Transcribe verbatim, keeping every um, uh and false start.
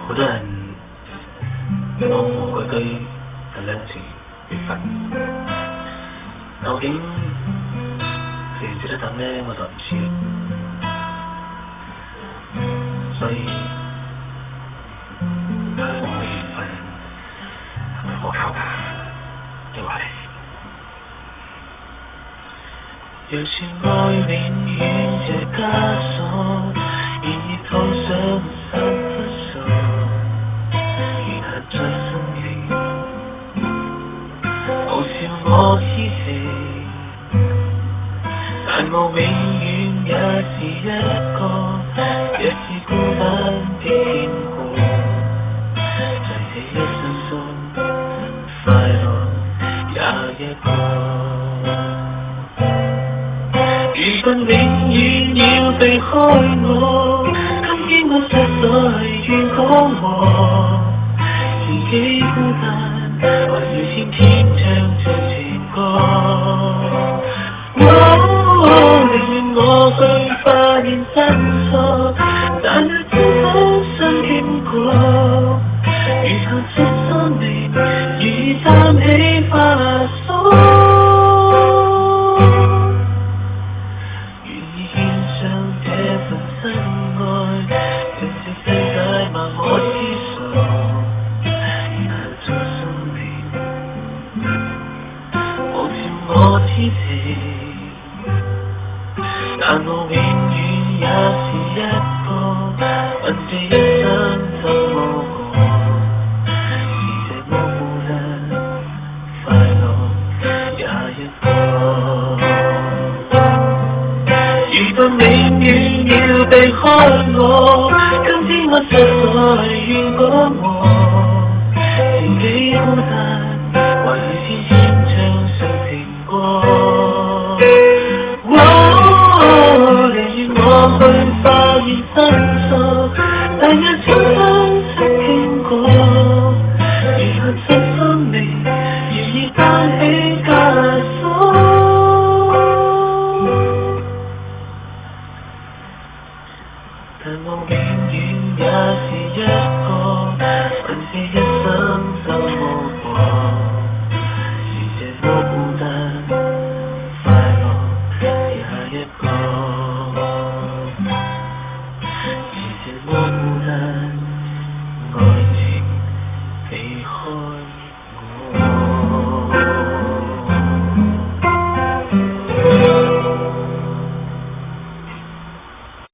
好多人模模規居咁兩字緣分，究竟值唔值得等呢？我就唔知。所以我嘅緣分係咪可靠㗎？定話你？有些愛永遠這枷鎖，然而套上三不數，然後再生氣，無視我痴情，但我永遠也是一個，也是孤單的天空，在這一生中快樂也一個。緣分永遠要避開我，今天我實在願講和，自己孤單，還要天天唱着情歌。哦，寧願我去發現真錯，但要知否新經過，如頭出生命，如擔起枷鎖。但我永遠也是一個，問這一生怎麼過，是這模糊的快樂也一個。緣分永遠要避開我，今天我實在願講和，自己孤單，還要天天唱上情歌。我去發現真錯，但若親身曾經過，如何真生命，願意擔起枷鎖。但我永遠也是一個，問這一生怎麼